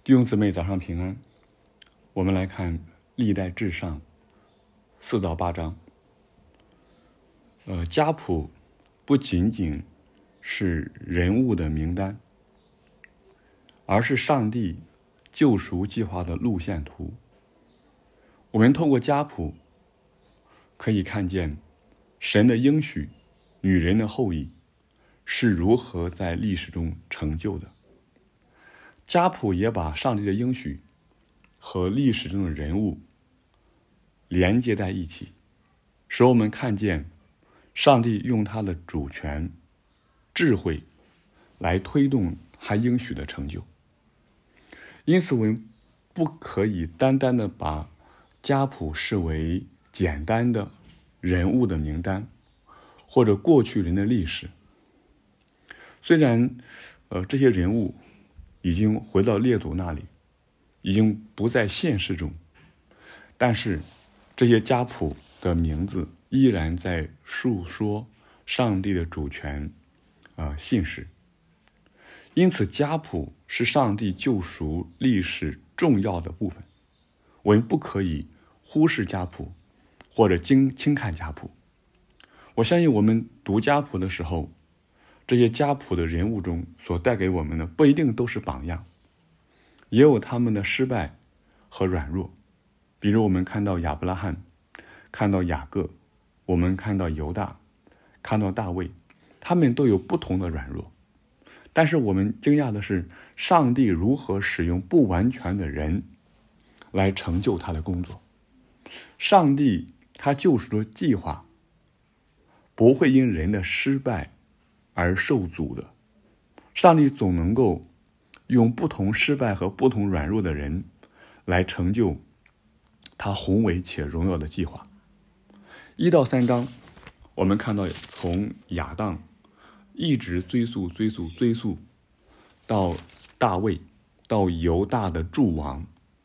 弟兄姊妹，早上平安。我们来看历代志上4到8章。家谱不仅仅是人物的名单，而是上帝救赎计划的路线图。我们透过家谱可以看见神的应许，女人的后裔是如何在历史中成就的。家谱也把上帝的应许和历史中的人物连接在一起，使我们看见上帝用他的主权、智慧来推动他应许的成就。因此我们不可以单单的把家谱视为简单的人物的名单，或者过去人的历史。虽然这些人物已经回到列祖那里，已经不在现世中，但是这些家谱的名字依然在述说上帝的主权信实。因此家谱是上帝救赎历史重要的部分，我们不可以忽视家谱或者轻看家谱。我相信我们读家谱的时候，这些家谱的人物中所带给我们的不一定都是榜样，也有他们的失败和软弱。比如我们看到亚伯拉罕，看到雅各，我们看到犹大，看到大卫，他们都有不同的软弱。但是我们惊讶的是，上帝如何使用不完全的人来成就他的工作。上帝他救赎的计划不会因人的失败而受阻的。上帝总能够用不同失败和不同软弱的人来成就他宏伟且荣耀的计划。1到3章，我们看到从亚当一直追溯到大卫，到犹大的诸王。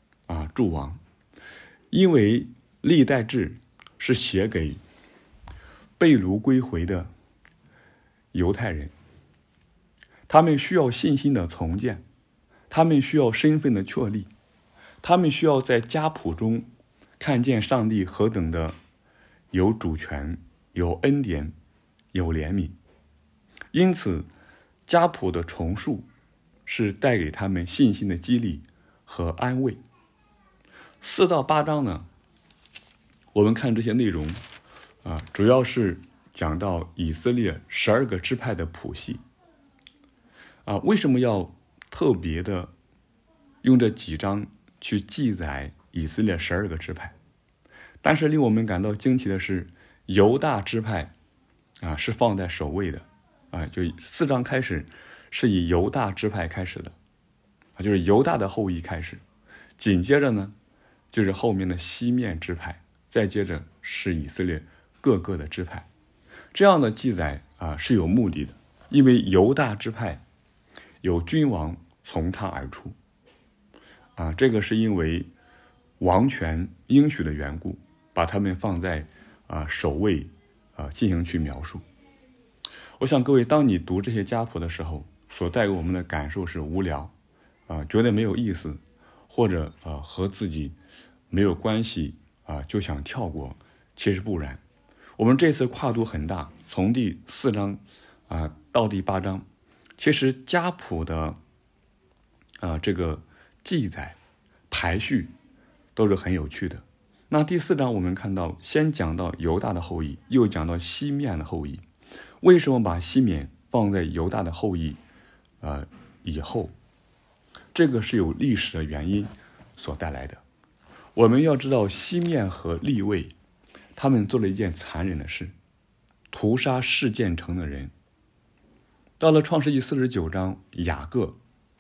因为历代志是写给被掳归回的犹太人，他们需要信心的重建，他们需要身份的确立，他们需要在家谱中看见上帝何等的有主权、有恩典、有怜悯。因此家谱的重述是带给他们信心的激励和安慰。4到8章呢，我们看这些内容主要是讲到以色列12个支派的谱系。为什么要特别的用这几章去记载以色列12个支派？但是令我们感到惊奇的是，犹大支派是放在首位的。就4章开始是以犹大支派开始的，就是犹大的后裔开始，紧接着呢就是后面的西面支派，再接着是以色列各个的支派。这样的记载是有目的的，因为犹大支派有君王从他而出这个是因为王权应许的缘故，把他们放在首位进行去描述。我想各位，当你读这些家谱的时候，所带给我们的感受是无聊觉得没有意思，或者和自己没有关系就想跳过。其实不然，我们这次跨度很大，从第4章到第8章，其实家谱的这个记载排序都是很有趣的。那第4章我们看到，先讲到犹大的后裔，又讲到西面的后裔。为什么把西面放在犹大的后裔以后？这个是有历史的原因所带来的。我们要知道，西面和利未他们做了一件残忍的事，屠杀示剑城的人。到了创世纪49章，雅各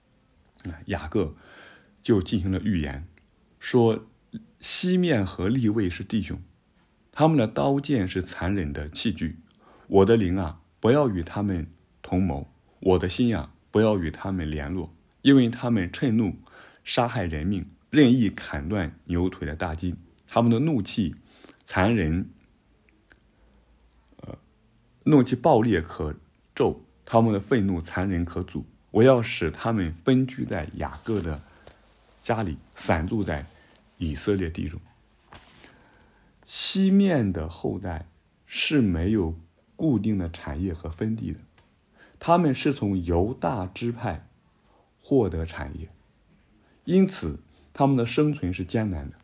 就进行了预言，说西面和利未是弟兄，他们的刀剑是残忍的器具，我的灵不要与他们同谋，我的心不要与他们联络，因为他们趁怒杀害人命，任意砍断牛腿的大筋，他们的怒气残忍，怒气暴烈可咒，他们的愤怒残忍可阻。我要使他们分居在雅各的家里散住在以色列地中。西面的后代是没有固定的产业和分地的，他们是从犹大支派获得产业，因此他们的生存是艰难的。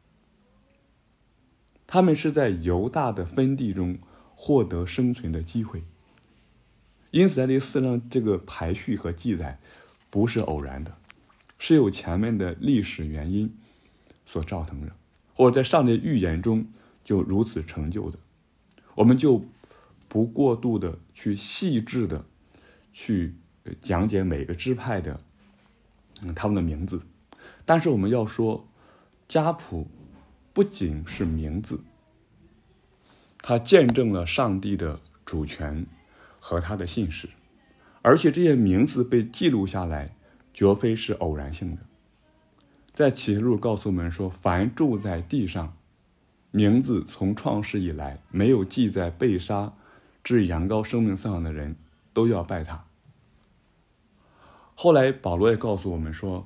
他们是在犹大的分地中获得生存的机会，因此在这4章这个排序和记载不是偶然的，是有前面的历史原因所造成的，或者在上帝预言中就如此成就的。我们就不过度的去细致的去讲解每个支派的他们的名字，但是我们要说，家谱不仅是名字，它见证了上帝的主权和他的信实，而且这些名字被记录下来绝非是偶然性的。在启示录告诉我们说，凡住在地上，名字从创世以来没有记在被杀至羊羔生命册上的人，都要拜他。后来保罗也告诉我们说，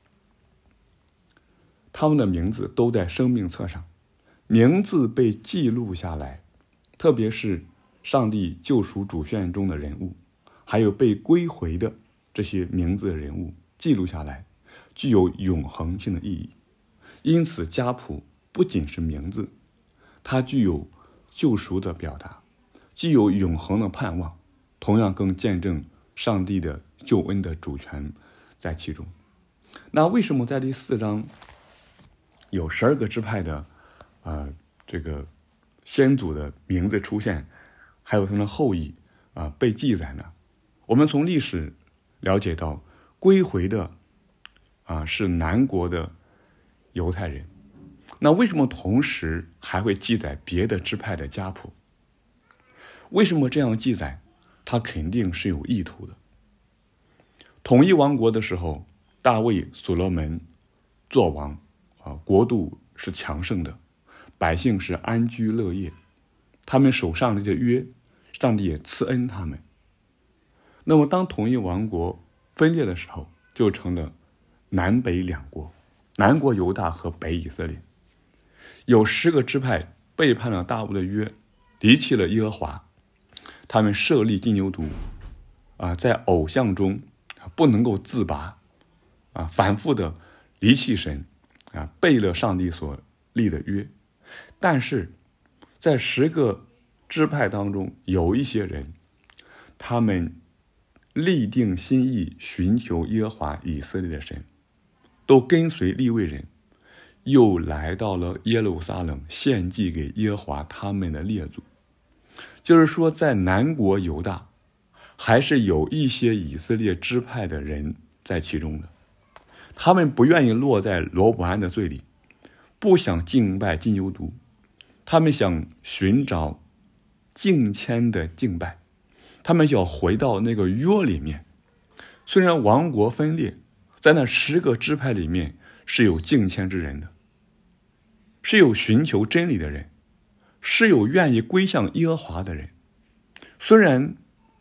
他们的名字都在生命册上，名字被记录下来，特别是上帝救赎主选中的人物，还有被归回的这些名字的人物记录下来，具有永恒性的意义。因此家谱不仅是名字，它具有救赎的表达，既有永恒的盼望，同样更见证上帝的救恩的主权在其中。那为什么在第4章有12个支派的这个先祖的名字出现，还有他们的后裔被记载呢？我们从历史了解到，归回的是南国的犹太人。那为什么同时还会记载别的支派的家谱？为什么这样记载？它肯定是有意图的。统一王国的时候，大卫、所罗门做王国度是强盛的，百姓是安居乐业，他们守上帝的约，上帝也赐恩他们。那么当统一王国分裂的时候，就成了南北两国，南国犹大和北以色列。有10个支派背叛了大卫的约，离弃了耶和华，他们设立金牛犊在偶像中不能够自拔反复的离弃神背了上帝所立的约。但是在10个支派当中，有一些人，他们立定心意寻求耶和华以色列的神，都跟随利未人，又来到了耶路撒冷献祭给耶和华他们的列祖。就是说，在南国犹大还是有一些以色列支派的人在其中的，他们不愿意落在罗伯安的罪里，不想敬拜金牛犊，他们想寻找敬虔的敬拜，他们要回到那个约里面。虽然王国分裂，在那10个支派里面是有敬虔之人的，是有寻求真理的人，是有愿意归向耶和华的人。虽然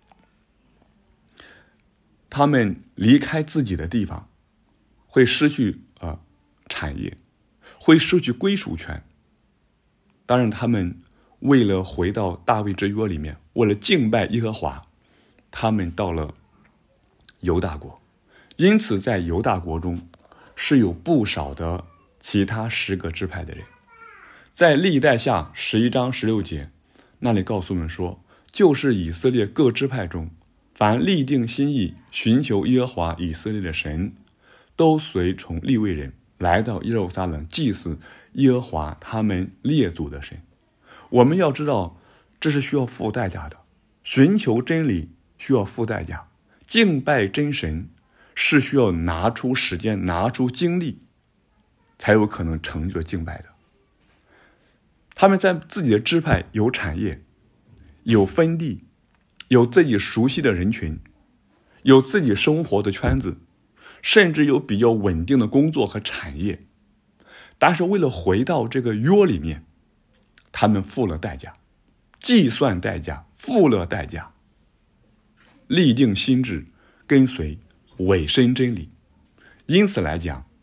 他们离开自己的地方，会失去产业，会失去归属权，当然他们为了回到大卫之约里面，为了敬拜耶和华，他们到了犹大国。因此在犹大国中是有不少的其他10个支派的人。在历代下11章16节那里告诉我们说，就是以色列各支派中，凡立定心意寻求耶和华以色列的神，都随从利未人来到耶路撒冷祭祀耶和华他们列祖的神。我们要知道，这是需要付代价的，寻求真理需要付代价，敬拜真神是需要拿出时间，拿出精力，才有可能成就敬拜的。他们在自己的支派有产业，有分地，有自己熟悉的人群，有自己生活的圈子，甚至有比较稳定的工作和产业。但是为了回到这个约里面，他们付了代价，计算代价，付了代价，立定心志，跟随委身真理。因此来讲，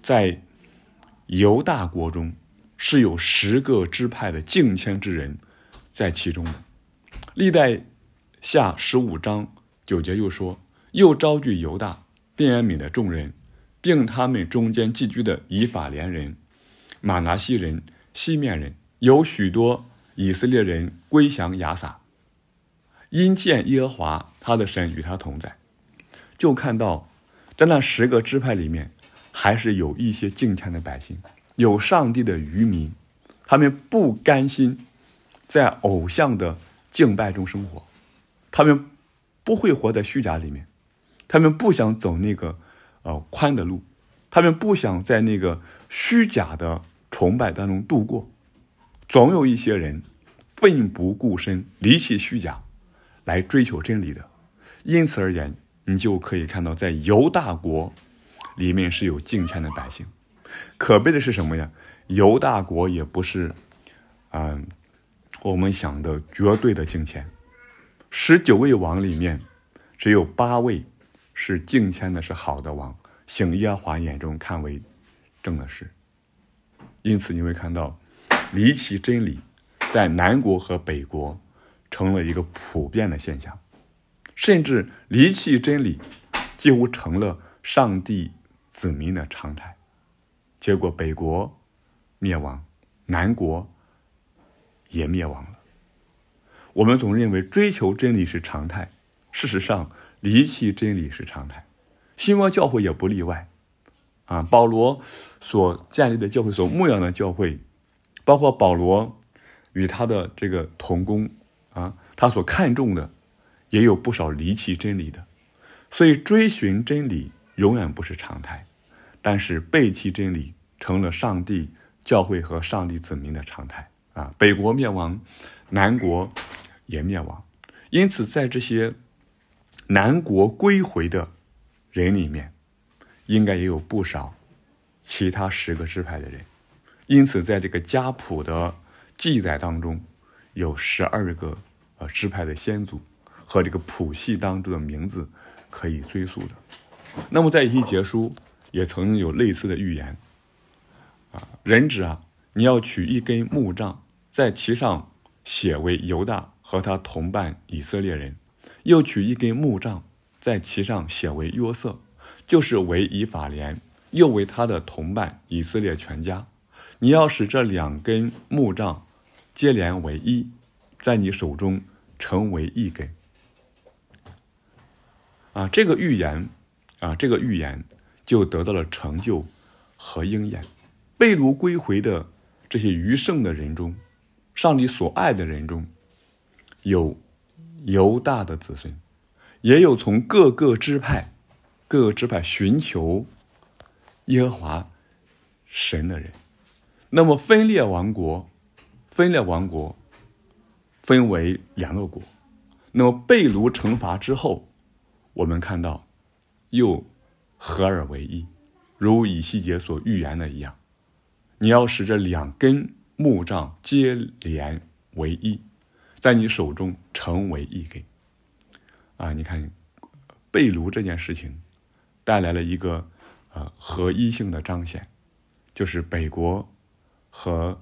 在犹大国中是有10个支派的敬虔之人在其中的。历代下15章9节又说，又招聚犹大、便雅悯的众人，并他们中间寄居的以法莲人、玛拿西人、西面人，有许多以色列人归降亚撒，因见耶和华他的神与他同在。就看到在那10个支派里面，还是有一些敬虔的百姓，有上帝的渔民，他们不甘心在偶像的敬拜中生活，他们不会活在虚假里面，他们不想走那个宽的路，他们不想在那个虚假的崇拜当中度过。总有一些人奋不顾身，离弃虚假来追求真理的。因此而言，你就可以看到在犹大国里面是有敬虔的百姓。可悲的是什么呀？犹大国也不是我们想的绝对的敬虔。19位王里面只有8位是敬虔的，是好的王，行耶和华眼中看为正的事。因此你会看到离弃真理在南国和北国成了一个普遍的现象，甚至离弃真理几乎成了上帝子民的常态。结果北国灭亡，南国也灭亡了。我们总认为追求真理是常态，事实上离弃真理是常态。新约教会也不例外保罗所建立的教会，所牧养的教会，包括保罗与他的这个同工他所看重的也有不少离弃真理的。所以追寻真理永远不是常态，但是背弃真理成了上帝教会和上帝子民的常态北国灭亡，南国也灭亡。因此在这些南国归回的人里面，应该也有不少其他10个支派的人。因此在这个家谱的记载当中，有12个支派的先祖和这个谱系当中的名字可以追溯的。那么在以西结书也曾经有类似的预言人子你要取一根木杖，在其上写为犹大和他同伴以色列人，又取一根木杖，在其上写为约瑟，就是为以法莲，又为他的同伴以色列全家。你要使这2根木杖接连为一，在你手中成为一根。这个预言就得到了成就和应验。被掳归回的这些余剩的人中，上帝所爱的人中，有犹大的子孙，也有从各个支派寻求耶和华神的人。那么分裂王国分为2个国。那么被掳惩罚之后，我们看到又合而为一，如以西结所预言的一样，你要使这2根木杖接连为一，在你手中成为一根你看被掳这件事情带来了一个合一性的彰显，就是北国和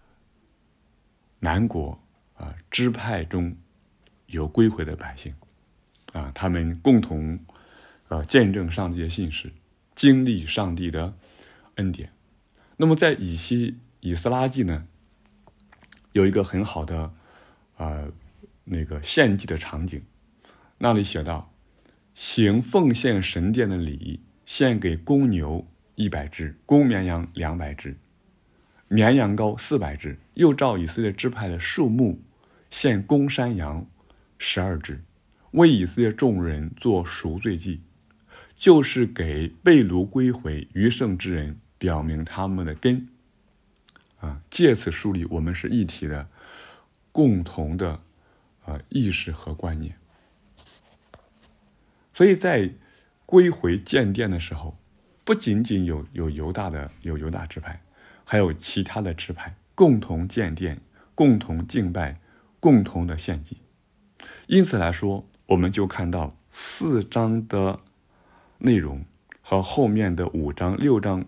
南国支派中有归回的百姓他们共同见证上帝的信实，经历上帝的恩典。那么在以斯拉记呢，有一个很好的那个献祭的场景，那里写道，行奉献神殿的礼，献给公牛100只，公绵羊200只，绵羊羔400只，又照以色列支派的数目献公山羊12只，为以色列众人做赎罪祭，就是给被掳归回余剩之人表明他们的根借此树立我们是一体的共同的意识和观念。所以在归回建殿的时候，不仅仅有犹大支派，还有其他的支派共同建殿，共同敬拜，共同的献祭。因此来说，我们就看到4章的内容和后面的5章6章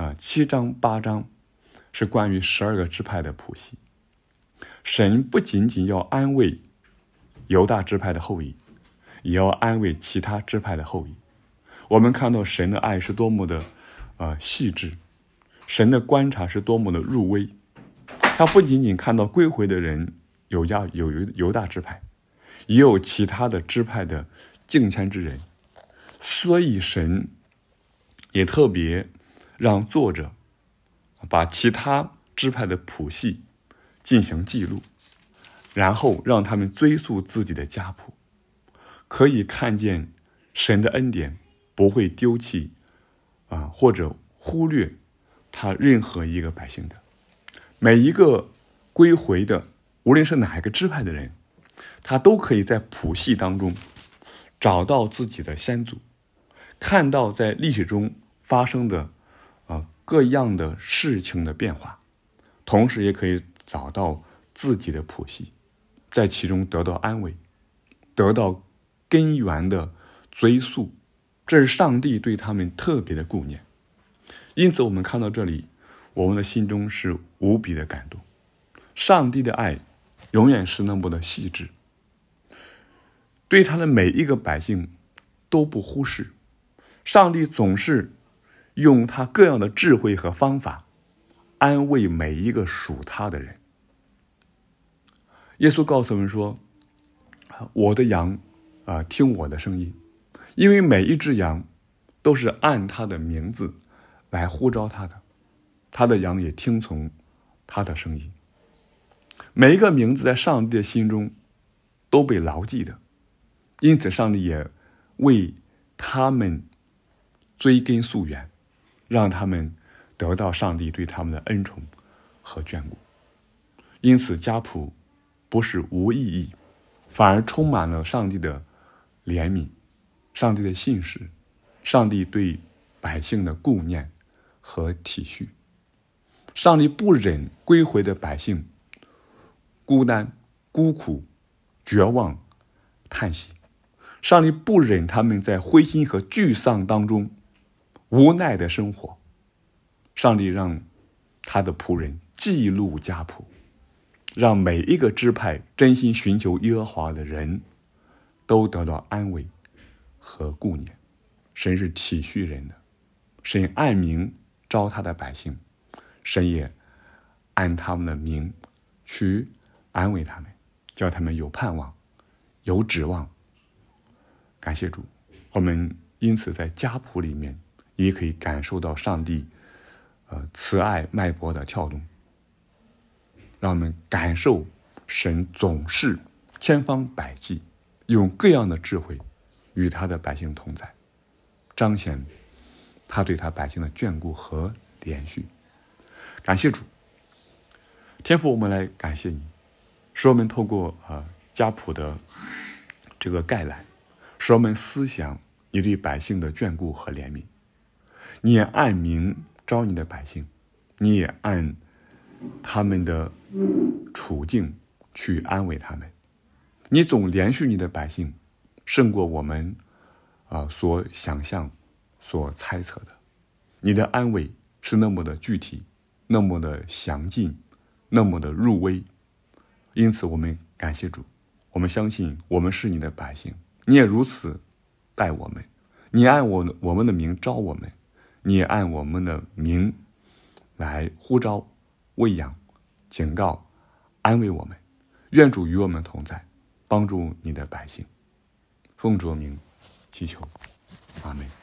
7章8章是关于12个支派的谱系。神不仅仅要安慰犹大支派的后裔，也要安慰其他支派的后裔。我们看到神的爱是多么的细致，神的观察是多么的入微。他不仅仅看到归回的人有犹大支派，也有其他的支派的敬虔之人，所以神也特别让作者把其他支派的谱系进行记录，然后让他们追溯自己的家谱，可以看见神的恩典不会丢弃或者忽略他任何一个百姓的。每一个归回的，无论是哪一个支派的人，他都可以在谱系当中找到自己的先祖，看到在历史中发生的各样的事情的变化，同时也可以找到自己的谱系，在其中得到安慰，得到根源的追溯。这是上帝对他们特别的顾念。因此我们看到这里，我们的心中是无比的感动。上帝的爱永远是那么的细致，对他的每一个百姓都不忽视。上帝总是用他各样的智慧和方法安慰每一个属他的人。耶稣告诉我们说，我的羊听我的声音，因为每一只羊都是按他的名字来呼召他的，他的羊也听从他的声音。每一个名字在上帝的心中都被牢记的，因此上帝也为他们追根溯源，让他们得到上帝对他们的恩宠和眷顾。因此家谱不是无意义，反而充满了上帝的怜悯，上帝的信实，上帝对百姓的顾念和体恤。上帝不忍归回的百姓孤单、孤苦、绝望、叹息。上帝不忍他们在灰心和沮丧当中无奈的生活。上帝让他的仆人记录家谱，让每一个支派真心寻求耶和华的人都得到安慰和顾念。神是体恤人的，神按名招他的百姓，神也按他们的名去安慰他们，叫他们有盼望，有指望。感谢主，我们因此在家谱里面也可以感受到上帝慈爱脉搏的跳动，让我们感受神总是千方百计用各样的智慧与他的百姓同在，彰显他对他百姓的眷顾和连续。感谢主，天父，我们来感谢你，使我们透过家谱的这个概览，使我们思想你对百姓的眷顾和怜悯。你也按名招你的百姓，你也按他们的处境去安慰他们。你总连续你的百姓，胜过我们所想象、所猜测的。你的安慰是那么的具体，那么的详尽，那么的入微。因此我们感谢主，我们相信我们是你的百姓，你也如此待我们，你按我们的名招我们，你也按我们的名来呼召、喂养、警告、安慰我们。愿主与我们同在，帮助你的百姓。奉主名祈求，阿们。